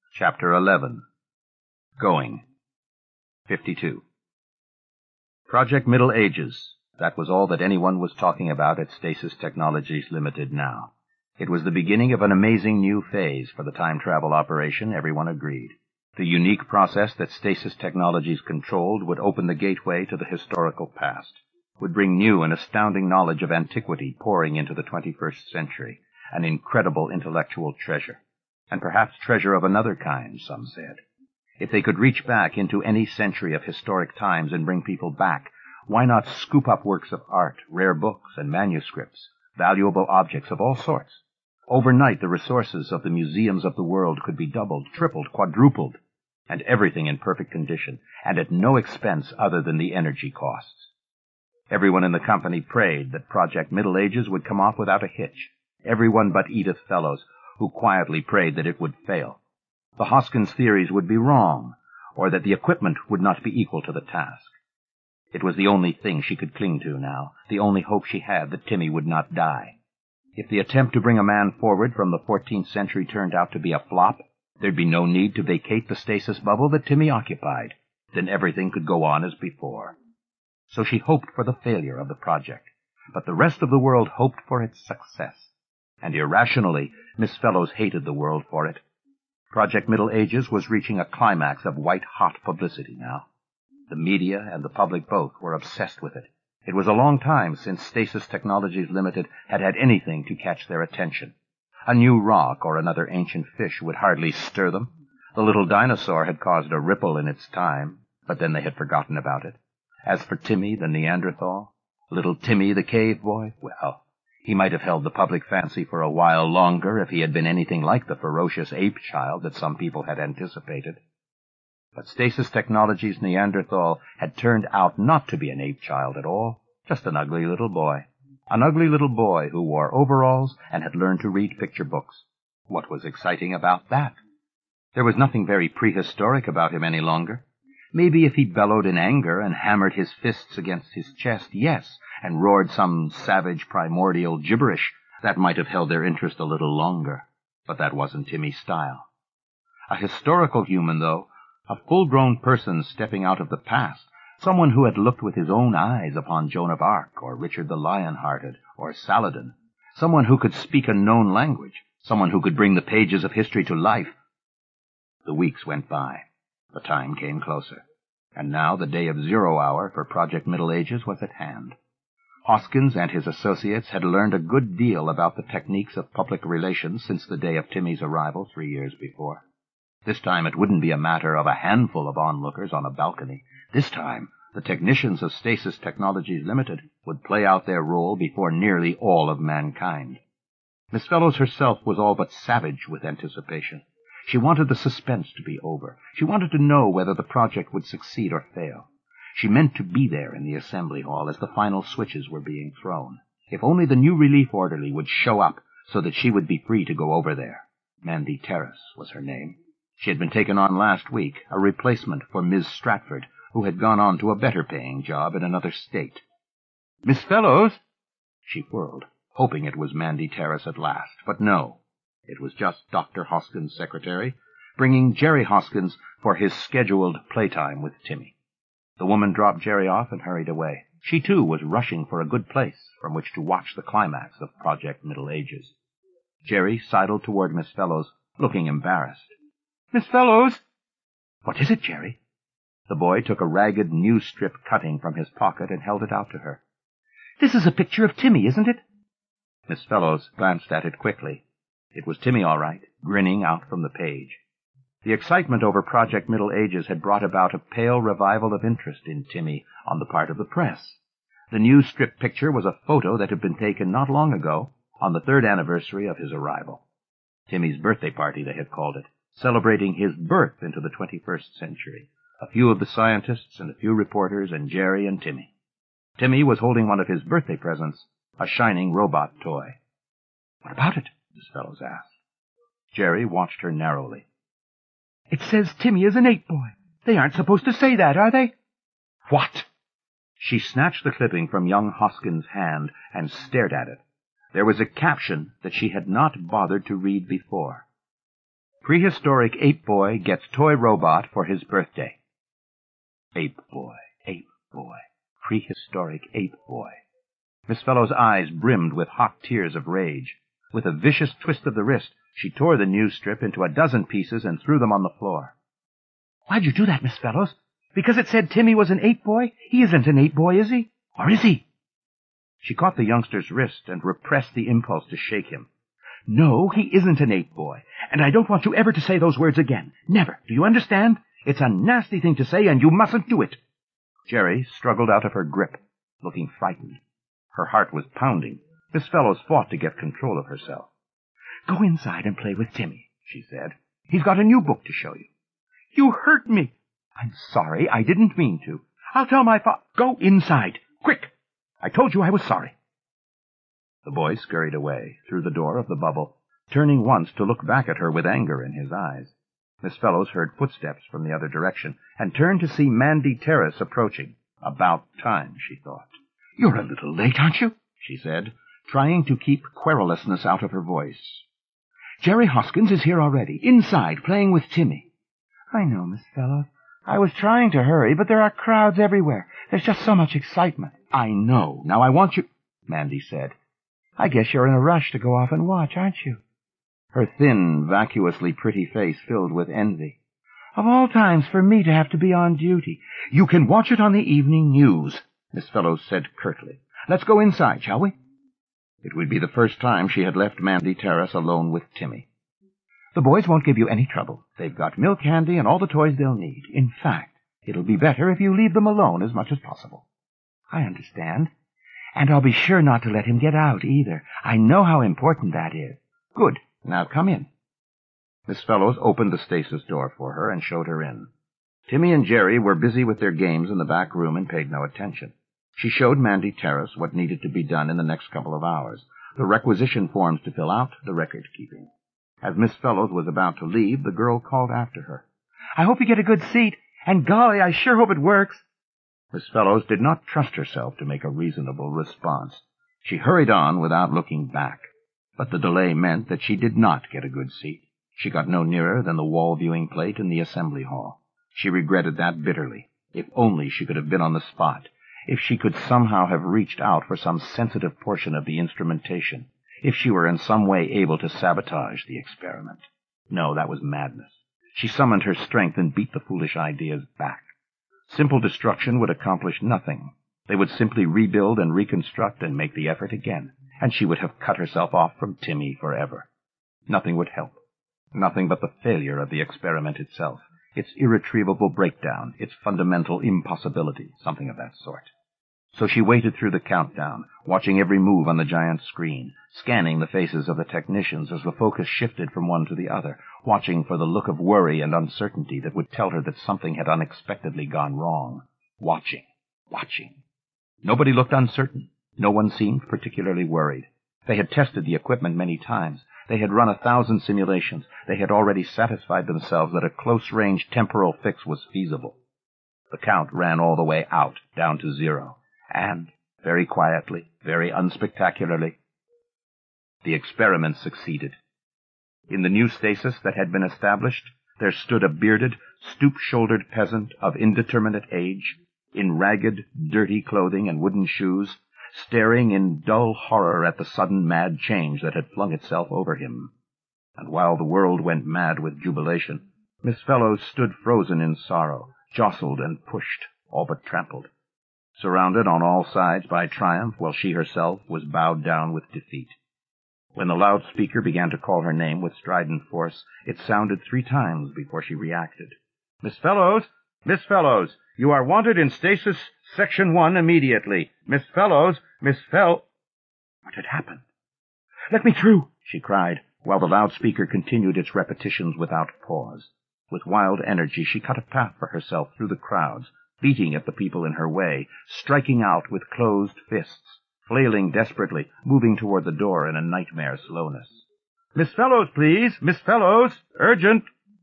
Chapter 11. Going. 52. Project Middle Ages. That was all that anyone was talking about at Stasis Technologies Limited now. It was the beginning of an amazing new phase for the time travel operation, everyone agreed. The unique process that Stasis Technologies controlled would open the gateway to the historical past, would bring new and astounding knowledge of antiquity pouring into the 21st century, an incredible intellectual treasure, and perhaps treasure of another kind, some said. If they could reach back into any century of historic times and bring people back, why not scoop up works of art, rare books and manuscripts, valuable objects of all sorts? Overnight, the resources of the museums of the world could be doubled, tripled, quadrupled, and everything in perfect condition, and at no expense other than the energy costs. Everyone in the company prayed that Project Middle Ages would come off without a hitch. Everyone but Edith Fellows, who quietly prayed that it would fail. The Hoskins theories would be wrong, or that the equipment would not be equal to the task. It was the only thing she could cling to now, the only hope she had that Timmy would not die. If the attempt to bring a man forward from the 14th century turned out to be a flop, there'd be no need to vacate the stasis bubble that Timmy occupied. Then everything could go on as before. So she hoped for the failure of the project, but the rest of the world hoped for its success. And irrationally, Miss Fellows hated the world for it. Project Middle Ages was reaching a climax of white-hot publicity now. The media and the public both were obsessed with it. It was a long time since Stasis Technologies Limited had had anything to catch their attention. A new rock or another ancient fish would hardly stir them. The little dinosaur had caused a ripple in its time, but then they had forgotten about it. As for Timmy the Neanderthal, little Timmy the cave boy, well, he might have held the public fancy for a while longer if he had been anything like the ferocious ape child that some people had anticipated. But Stasis Technologies Neanderthal had turned out not to be an ape child at all, just an ugly little boy. An ugly little boy who wore overalls and had learned to read picture books. What was exciting about that? There was nothing very prehistoric about him any longer. Maybe if he bellowed in anger and hammered his fists against his chest, yes, and roared some savage primordial gibberish, that might have held their interest a little longer. But that wasn't Timmy's style. A historical human, though, a full-grown person stepping out of the past, someone who had looked with his own eyes upon Joan of Arc, or Richard the Lion-Hearted, or Saladin, someone who could speak a known language, someone who could bring the pages of history to life. The weeks went by. The time came closer, and now the day of 0 hour for Project Middle Ages was at hand. Hoskins and his associates had learned a good deal about the techniques of public relations since the day of Timmy's arrival 3 years before. This time it wouldn't be a matter of a handful of onlookers on a balcony. This time the technicians of Stasis Technologies Limited would play out their role before nearly all of mankind. Miss Fellows herself was all but savage with anticipation. She wanted the suspense to be over. She wanted to know whether the project would succeed or fail. She meant to be there in the assembly hall as the final switches were being thrown. If only the new relief orderly would show up so that she would be free to go over there. Mandy Terrace was her name. She had been taken on last week, a replacement for Ms. Stratford, who had gone on to a better-paying job in another state. "Miss Fellows?" She whirled, hoping it was Mandy Terrace at last, but no. It was just Dr. Hoskins' secretary, bringing Jerry Hoskins for his scheduled playtime with Timmy. The woman dropped Jerry off and hurried away. She, too, was rushing for a good place from which to watch the climax of Project Middle Ages. Jerry sidled toward Miss Fellows, looking embarrassed. "Miss Fellows?" "What is it, Jerry?" The boy took a ragged newsstrip cutting from his pocket and held it out to her. "This is a picture of Timmy, isn't it?" Miss Fellows glanced at it quickly. It was Timmy, all right, grinning out from the page. The excitement over Project Middle Ages had brought about a pale revival of interest in Timmy on the part of the press. The newsstrip picture was a photo that had been taken not long ago, on the 3rd anniversary of his arrival. Timmy's birthday party, they had called it, celebrating his birth into the 21st century. A few of the scientists and a few reporters and Jerry and Timmy. Timmy was holding one of his birthday presents, a shining robot toy. "What about it?" Miss Fellows asked. Jerry watched her narrowly. "It says Timmy is an ape boy. They aren't supposed to say that, are they?" "What?" She snatched the clipping from young Hoskins' hand and stared at it. There was a caption that she had not bothered to read before. Prehistoric Ape Boy gets toy robot for his birthday. Ape Boy, Prehistoric Ape Boy. Miss Fellowes' eyes brimmed with hot tears of rage. With a vicious twist of the wrist, she tore the news strip into a dozen pieces and threw them on the floor. "Why'd you do that, Miss Fellowes? Because it said Timmy was an ape boy? He isn't an ape boy, is he? Or is he?" She caught the youngster's wrist and repressed the impulse to shake him. "No, he isn't an ape boy, and I don't want you ever to say those words again. Never. Do you understand? It's a nasty thing to say, and you mustn't do it." Jerry struggled out of her grip, looking frightened. Her heart was pounding. Miss Fellowes fought to get control of herself. "Go inside and play with Timmy," she said. "He's got a new book to show you." "You hurt me." "I'm sorry. I didn't mean to. I'll tell my Go inside. Quick! I told you I was sorry." The boy scurried away, through the door of the bubble, turning once to look back at her with anger in his eyes. Miss Fellowes heard footsteps from the other direction, and turned to see Mandy Terrace approaching. About time, she thought. "You're a little late, aren't you?" she said, trying to keep querulousness out of her voice. "Jerry Hoskins is here already, inside, playing with Timmy." "I know, Miss Fellowes. I was trying to hurry, but there are crowds everywhere. There's just so much excitement." "I know. Now I want you—" Mandy said. "I guess you're in a rush to go off and watch, aren't you?" Her thin, vacuously pretty face filled with envy. "Of all times for me to have to be on duty." "You can watch it on the evening news," Miss Fellowes said curtly. "Let's go inside, shall we?" It would be the first time she had left Mandy Terrace alone with Timmy. "The boys won't give you any trouble. They've got milk handy and all the toys they'll need. In fact, it'll be better if you leave them alone as much as possible." "I understand. And I'll be sure not to let him get out, either. I know how important that is." "Good. Now come in." Miss Fellowes opened the stasis door for her and showed her in. Timmy and Jerry were busy with their games in the back room and paid no attention. She showed Mandy Terrace what needed to be done in the next couple of hours, the requisition forms to fill out, the record-keeping. As Miss Fellowes was about to leave, the girl called after her. "I hope you get a good seat, and golly, I sure hope it works." Miss Fellowes did not trust herself to make a reasonable response. She hurried on without looking back, but the delay meant that she did not get a good seat. She got no nearer than the wall viewing plate in the assembly hall. She regretted that bitterly. If only she could have been on the spot. If she could somehow have reached out for some sensitive portion of the instrumentation. If she were in some way able to sabotage the experiment. No, that was madness. She summoned her strength and beat the foolish ideas back. Simple destruction would accomplish nothing. They would simply rebuild and reconstruct and make the effort again, and she would have cut herself off from Timmy forever. Nothing would help. Nothing but the failure of the experiment itself, its irretrievable breakdown, its fundamental impossibility, something of that sort. So she waited through the countdown, watching every move on the giant screen, scanning the faces of the technicians as the focus shifted from one to the other, watching for the look of worry and uncertainty that would tell her that something had unexpectedly gone wrong. Watching. Nobody looked uncertain. No one seemed particularly worried. They had tested the equipment many times. They had run 1,000 simulations. They had already satisfied themselves that a close-range temporal fix was feasible. The count ran all the way out, down to 0. And, very quietly, very unspectacularly, the experiment succeeded. In the new stasis that had been established, there stood a bearded, stoop-shouldered peasant of indeterminate age, in ragged, dirty clothing and wooden shoes, staring in dull horror at the sudden mad change that had flung itself over him. And while the world went mad with jubilation, Miss Fellowes stood frozen in sorrow, jostled and pushed, all but trampled, surrounded on all sides by triumph, while she herself was bowed down with defeat. When the loudspeaker began to call her name with strident force, it sounded 3 times before she reacted. "Miss Fellowes! Miss Fellowes! You are wanted in Stasis Section 1 immediately. Miss Fellowes! What had happened? "Let me through!" she cried, while the loudspeaker continued its repetitions without pause. With wild energy she cut a path for herself through the crowds, beating at the people in her way, striking out with closed fists, flailing desperately, moving toward the door in a nightmare slowness. "Miss Fellowes, please! Miss Fellowes! Urgent!"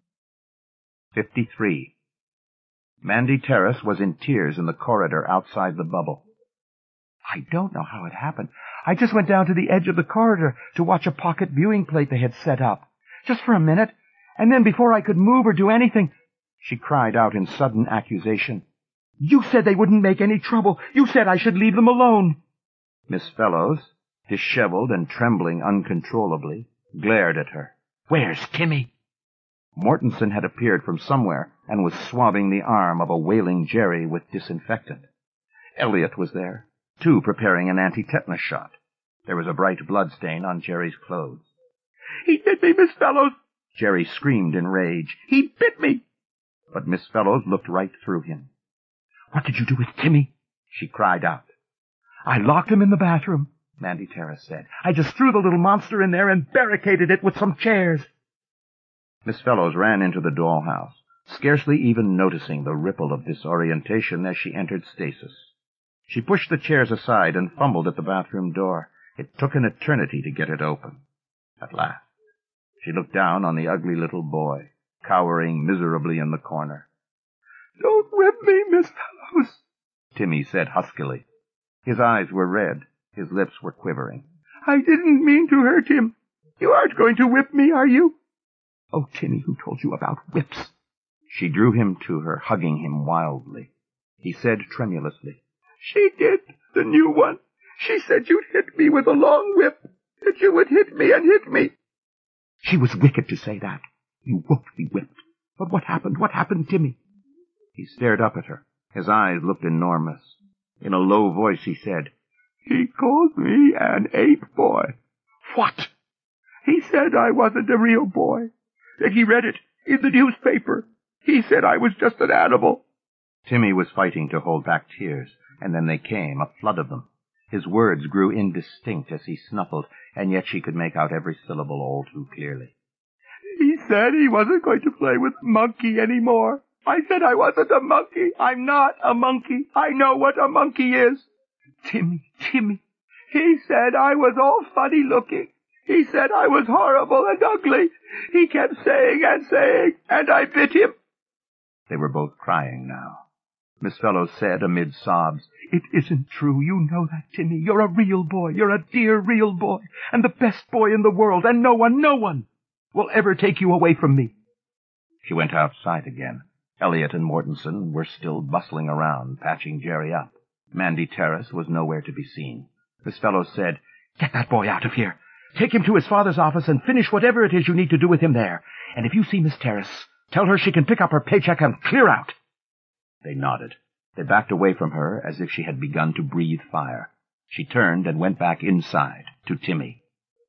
53. Mandy Terrace was in tears in the corridor outside the bubble. "I don't know how it happened. I just went down to the edge of the corridor to watch a pocket viewing plate they had set up. Just for a minute, And then before I could move or do anything, she cried out in sudden accusation, "You said they wouldn't make any trouble. You said I should leave them alone." Miss Fellows, disheveled and trembling uncontrollably, glared at her. "Where's Timmy?" Mortensen had appeared from somewhere and was swabbing the arm of a wailing Jerry with disinfectant. Elliot was there, too, preparing an anti-tetanus shot. There was a bright blood stain on Jerry's clothes. "He bit me, Miss Fellows!" Jerry screamed in rage. "He bit me!" But Miss Fellows looked right through him. "What did you do with Timmy?" she cried out. "I locked him in the bathroom," Mandy Terrace said. "I just threw the little monster in there and barricaded it with some chairs." Miss Fellows ran into the dollhouse, scarcely even noticing the ripple of disorientation as she entered stasis. She pushed the chairs aside and fumbled at the bathroom door. It took an eternity to get it open. At last, she looked down on the ugly little boy, cowering miserably in the corner. "Don't whip me, Miss Fellows," Timmy said huskily. His eyes were red. His lips were quivering. "I didn't mean to hurt him. You aren't going to whip me, are you?" "Oh, Timmy, who told you about whips?" She drew him to her, hugging him wildly. He said tremulously, "She did, the new one. She said you'd hit me with a long whip, that you would hit me and hit me." "She was wicked to say that. You won't be whipped. But what happened? What happened, Timmy?" He stared up at her. His eyes looked enormous. In a low voice he said, "He called me an ape boy." "What?" "He said I wasn't a real boy, that he read it in the newspaper. He said I was just an animal." Timmy was fighting to hold back tears, and then they came, a flood of them. His words grew indistinct as he snuffled, and yet she could make out every syllable all too clearly. "He said he wasn't going to play with Monkey any more. I said I wasn't a monkey. I'm not a monkey. I know what a monkey is." "Timmy, Timmy." "He said I was all funny-looking. He said I was horrible and ugly. He kept saying and saying, and I bit him." They were both crying now. Miss Fellows said amid sobs, "It isn't true. You know that, Timmy. You're a real boy. You're a dear real boy, and the best boy in the world, and no one will ever take you away from me." She went outside again. Elliot and Mortensen were still bustling around, patching Jerry up. Mandy Terrace was nowhere to be seen. Miss Fellows said, "Get that boy out of here. Take him to his father's office and finish whatever it is you need to do with him there. And if you see Miss Terrace, tell her she can pick up her paycheck and clear out." They nodded. They backed away from her as if she had begun to breathe fire. She turned and went back inside, to Timmy.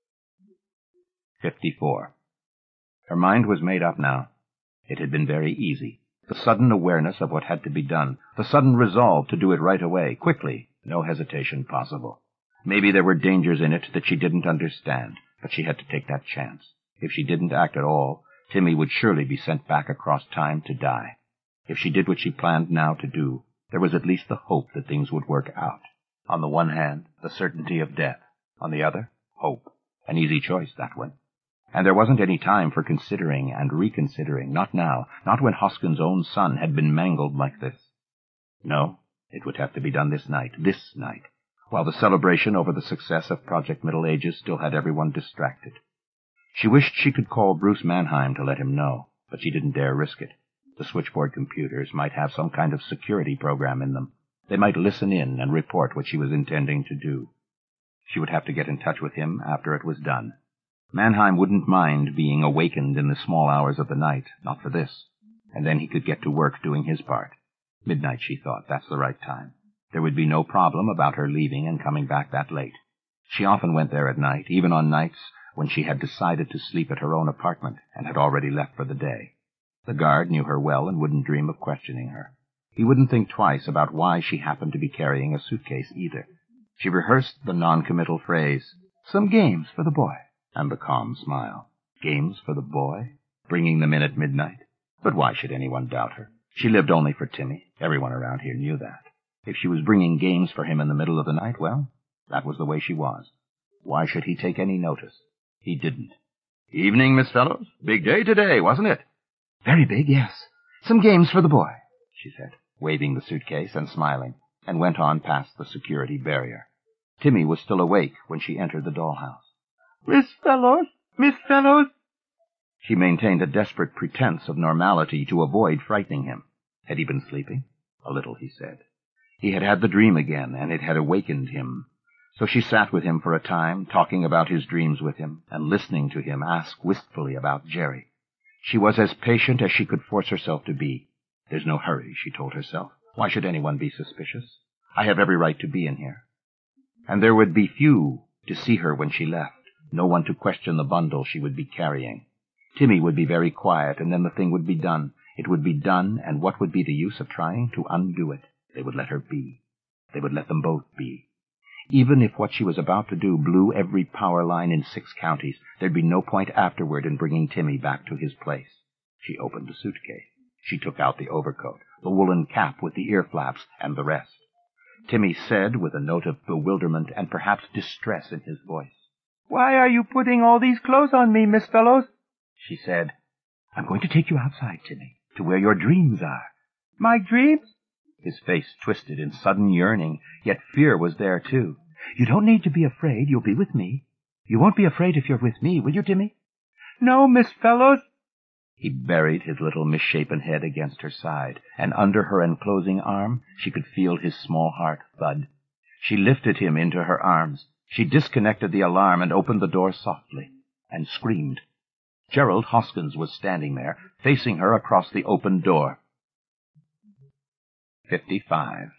54. Her mind was made up now. It had been very easy. The sudden awareness of what had to be done, the sudden resolve to do it right away, quickly, no hesitation possible. Maybe there were dangers in it that she didn't understand, but she had to take that chance. If she didn't act at all, Timmy would surely be sent back across time to die. If she did what she planned now to do, there was at least the hope that things would work out. On the one hand, the certainty of death. On the other, hope. An easy choice, that one. And there wasn't any time for considering and reconsidering, not now, not when Hoskins' own son had been mangled like this. No, it would have to be done this night, while the celebration over the success of Project Middle Ages still had everyone distracted. She wished she could call Bruce Mannheim to let him know, but she didn't dare risk it. The switchboard computers might have some kind of security program in them. They might listen in and report what she was intending to do. She would have to get in touch with him after it was done. Mannheim wouldn't mind being awakened in the small hours of the night, not for this. And then he could get to work doing his part. Midnight, she thought, that's the right time. There would be no problem about her leaving and coming back that late. She often went there at night, even on nights when she had decided to sleep at her own apartment and had already left for the day. The guard knew her well and wouldn't dream of questioning her. He wouldn't think twice about why she happened to be carrying a suitcase either. She rehearsed the non-committal phrase, "Some games for the boy," and the calm smile. Games for the boy? Bringing them in at midnight? But why should anyone doubt her? She lived only for Timmy. Everyone around here knew that. If she was bringing games for him in the middle of the night, well, that was the way she was. Why should he take any notice? He didn't. "Evening, Miss Fellows. Big day today, wasn't it?" "Very big, yes. Some games for the boy," she said, waving the suitcase and smiling, and went on past the security barrier. Timmy was still awake when she entered the dollhouse. "Miss Fellows! Miss Fellows!" She maintained a desperate pretense of normality to avoid frightening him. Had he been sleeping? A little, he said. He had had the dream again, and it had awakened him. So she sat with him for a time, talking about his dreams with him, and listening to him ask wistfully about Jerry. She was as patient as she could force herself to be. There's no hurry, she told herself. Why should anyone be suspicious? I have every right to be in here. And there would be few to see her when she left, no one to question the bundle she would be carrying. Timmy would be very quiet, and then the thing would be done. It would be done, and what would be the use of trying to undo it? They would let her be. They would let them both be. Even if what she was about to do blew every power line in 6 counties, there'd be no point afterward in bringing Timmy back to his place. She opened the suitcase. She took out the overcoat, the woolen cap with the ear flaps, and the rest. Timmy said, with a note of bewilderment and perhaps distress in his voice, "Why are you putting all these clothes on me, Miss Fellows?" She said, "I'm going to take you outside, Timmy, to where your dreams are." "My dreams?" His face twisted in sudden yearning, yet fear was there, too. "You don't need to be afraid. You'll be with me. You won't be afraid if you're with me, will you, Timmy?" "No, Miss Fellows." He buried his little misshapen head against her side, and under her enclosing arm she could feel his small heart thud. She lifted him into her arms. She disconnected the alarm and opened the door softly, and screamed. Gerald Hoskins was standing there, facing her across the open door. 55.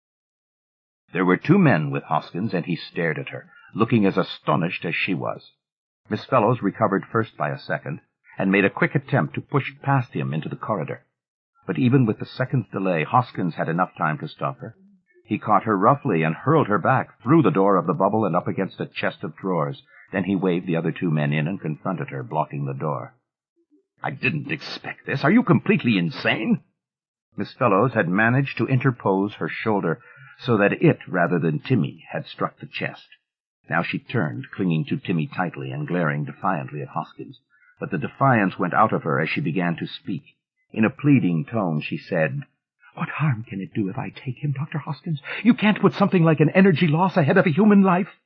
There were 2 men with Hoskins, and he stared at her, looking as astonished as she was. Miss Fellows recovered first by a second, and made a quick attempt to push past him into the corridor. But even with the second's delay, Hoskins had enough time to stop her. He caught her roughly and hurled her back through the door of the bubble and up against a chest of drawers. Then he waved the other 2 men in and confronted her, blocking the door. "I didn't expect this. Are you completely insane?" Miss Fellows had managed to interpose her shoulder so that it, rather than Timmy, had struck the chest. Now she turned, clinging to Timmy tightly and glaring defiantly at Hoskins. But the defiance went out of her as she began to speak. In a pleading tone, she said, "What harm can it do if I take him, Dr. Hoskins? You can't put something like an energy loss ahead of a human life."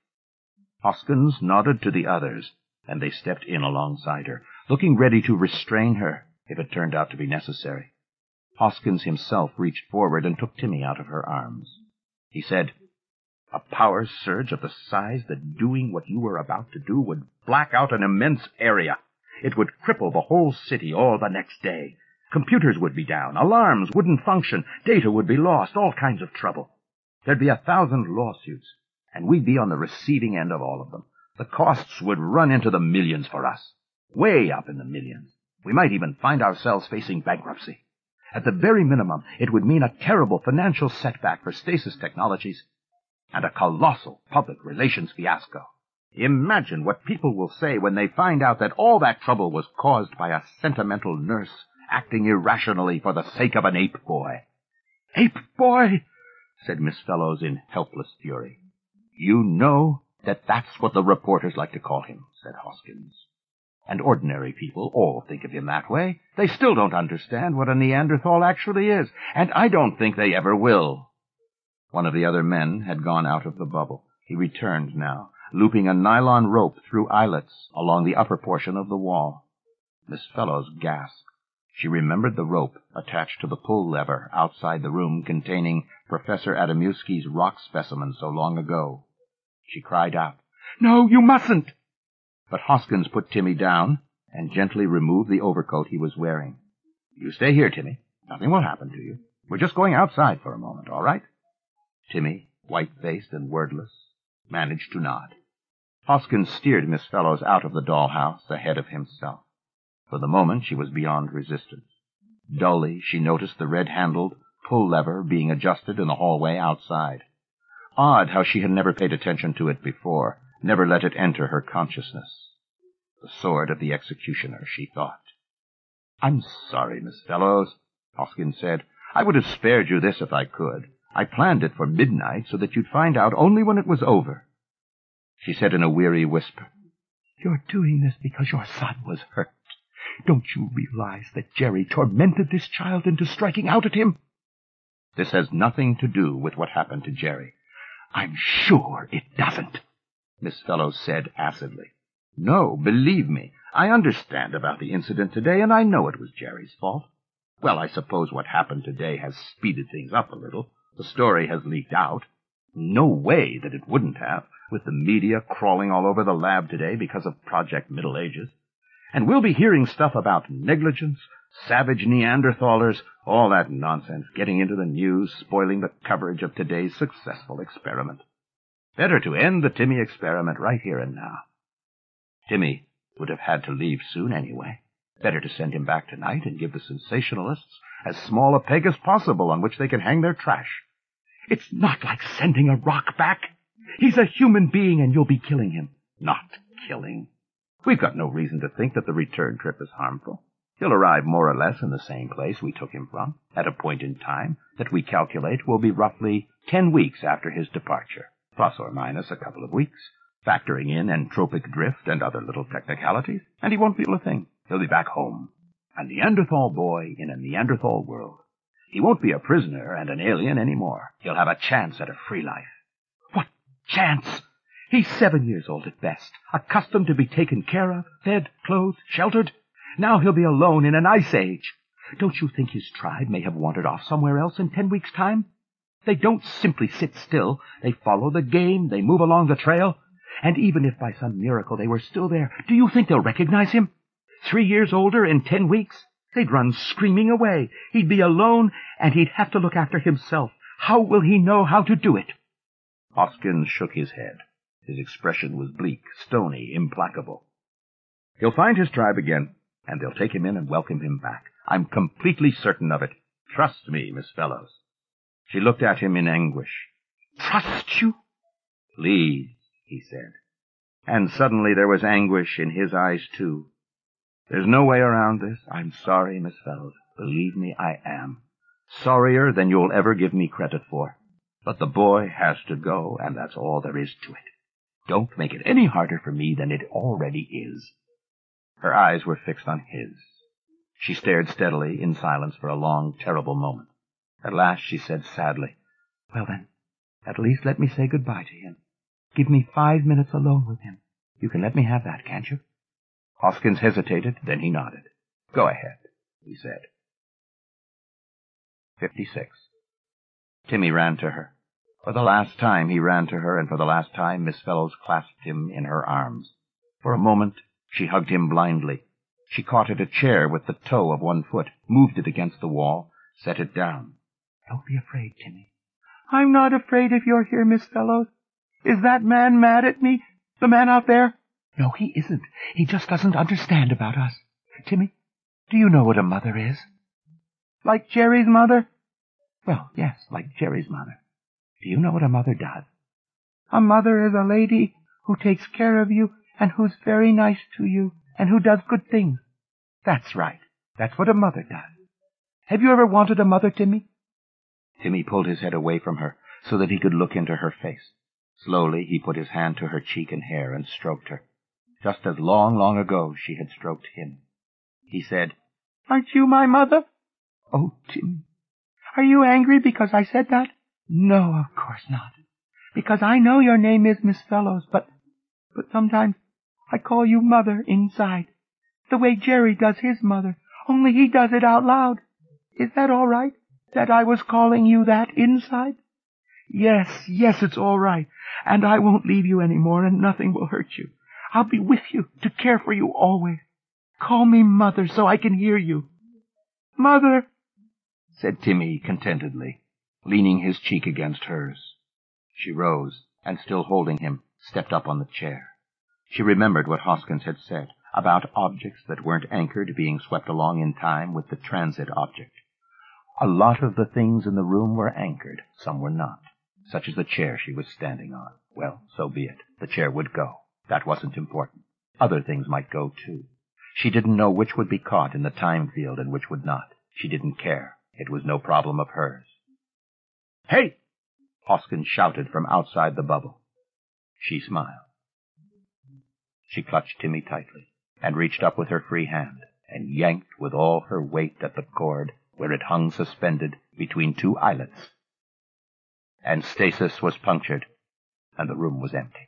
Hoskins nodded to the others, and they stepped in alongside her, looking ready to restrain her if it turned out to be necessary. Hoskins himself reached forward and took Timmy out of her arms. He said, "A power surge of the size that doing what you were about to do would black out an immense area. It would cripple the whole city all the next day. Computers would be down, alarms wouldn't function, data would be lost, all kinds of trouble. There'd be 1,000 lawsuits, and we'd be on the receiving end of all of them. The costs would run into the millions for us, way up in the millions. We might even find ourselves facing bankruptcy. At the very minimum, it would mean a terrible financial setback for Stasis Technologies and a colossal public relations fiasco. Imagine what people will say when they find out that all that trouble was caused by a sentimental nurse acting irrationally for the sake of an ape boy." "Ape boy?" said Miss Fellows in helpless fury. "You know that's what the reporters like to call him," said Hoskins. "And ordinary people all think of him that way. They still don't understand what a Neanderthal actually is, and I don't think they ever will." One of the other men had gone out of the bubble. He returned now, looping a nylon rope through eyelets along the upper portion of the wall. Miss Fellows gasped. She remembered the rope attached to the pull lever outside the room containing Professor Adamusky's rock specimen so long ago. She cried out, "No, you mustn't!" But Hoskins put Timmy down and gently removed the overcoat he was wearing. "You stay here, Timmy. Nothing will happen to you. We're just going outside for a moment, all right?" Timmy, white-faced and wordless, managed to nod. Hoskins steered Miss Fellows out of the dollhouse ahead of himself. For the moment she was beyond resistance. Dully she noticed the red-handled pull lever being adjusted in the hallway outside. Odd how she had never paid attention to it before, never let it enter her consciousness. The sword of the executioner, she thought. "I'm sorry, Miss Fellows," Hoskins said. "I would have spared you this if I could. I planned it for midnight so that you'd find out only when it was over." She said in a weary whisper, "You're doing this because your son was hurt. Don't you realize that Jerry tormented this child into striking out at him?" "This has nothing to do with what happened to Jerry." "I'm sure it doesn't," Miss Fellows said acidly. No, believe me, I understand about the incident today, and I know it was Jerry's fault. Well, I suppose what happened today has speeded things up a little. The story has leaked out. No way that it wouldn't have, with the media crawling all over the lab today because of Project Middle Ages. And we'll be hearing stuff about negligence, savage Neanderthalers, all that nonsense getting into the news, spoiling the coverage of today's successful experiment. Better to end the Timmy experiment right here and now. Timmy would have had to leave soon anyway. Better to send him back tonight and give the sensationalists as small a peg as possible on which they can hang their trash. It's not like sending a rock back. He's a human being, and you'll be killing him. Not killing. We've got no reason to think that the return trip is harmful. He'll arrive more or less in the same place we took him from, at a point in time that we calculate will be roughly 10 weeks after his departure, plus or minus a couple of weeks, factoring in entropic drift and other little technicalities, and he won't feel a thing. He'll be back home, a Neanderthal boy in a Neanderthal world. He won't be a prisoner and an alien anymore. He'll have a chance at a free life. What chance? He's 7 years old at best, accustomed to be taken care of, fed, clothed, sheltered. Now he'll be alone in an ice age. Don't you think his tribe may have wandered off somewhere else in 10 weeks' time? They don't simply sit still. They follow the game. They move along the trail. And even if by some miracle they were still there, do you think they'll recognize him? 3 years older in 10 weeks? They'd run screaming away. He'd be alone, and he'd have to look after himself. How will he know how to do it? Hoskins shook his head. His expression was bleak, stony, implacable. He'll find his tribe again, and they'll take him in and welcome him back. I'm completely certain of it. Trust me, Miss Fellows. She looked at him in anguish. Trust you? Please, he said. And suddenly there was anguish in his eyes, too. There's no way around this. I'm sorry, Miss Fellows. Believe me, I am. Sorrier than you'll ever give me credit for. But the boy has to go, and that's all there is to it. Don't make it any harder for me than it already is. Her eyes were fixed on his. She stared steadily, in silence, for a long, terrible moment. At last she said sadly, Well then, at least let me say goodbye to him. Give me 5 minutes alone with him. You can let me have that, can't you? Hoskins hesitated, then he nodded. Go ahead, he said. 56. Timmy ran to her. For the last time he ran to her, and for the last time Miss Fellows clasped him in her arms. For a moment she hugged him blindly. She caught at a chair with the toe of one foot, moved it against the wall, set it down. Don't be afraid, Timmy. I'm not afraid if you're here, Miss Fellows. Is that man mad at me? The man out there? No, he isn't. He just doesn't understand about us. Timmy, do you know what a mother is? Like Jerry's mother? Well, yes, like Jerry's mother. Do you know what a mother does? A mother is a lady who takes care of you and who's very nice to you and who does good things. That's right. That's what a mother does. Have you ever wanted a mother, Timmy? Timmy pulled his head away from her so that he could look into her face. Slowly he put his hand to her cheek and hair and stroked her, just as long, long ago she had stroked him. He said, Aren't you my mother? Oh, Timmy. Are you angry because I said that? No, of course not. Because I know your name is Miss Fellows, but sometimes I call you Mother inside, the way Jerry does his mother, only he does it out loud. Is that all right, that I was calling you that inside? Yes, it's all right, and I won't leave you any more, and nothing will hurt you. I'll be with you to care for you always. Call me Mother so I can hear you. Mother, said Timmy contentedly, leaning his cheek against hers. She rose, and still holding him, stepped up on the chair. She remembered what Hoskins had said about objects that weren't anchored being swept along in time with the transit object. A lot of the things in the room were anchored, some were not, such as the chair she was standing on. Well, so be it. The chair would go. That wasn't important. Other things might go, too. She didn't know which would be caught in the time field and which would not. She didn't care. It was no problem of hers. Hey! Hoskins shouted from outside the bubble. She smiled. She clutched Timmy tightly and reached up with her free hand and yanked with all her weight at the cord where it hung suspended between two eyelets. And stasis was punctured, and the room was empty.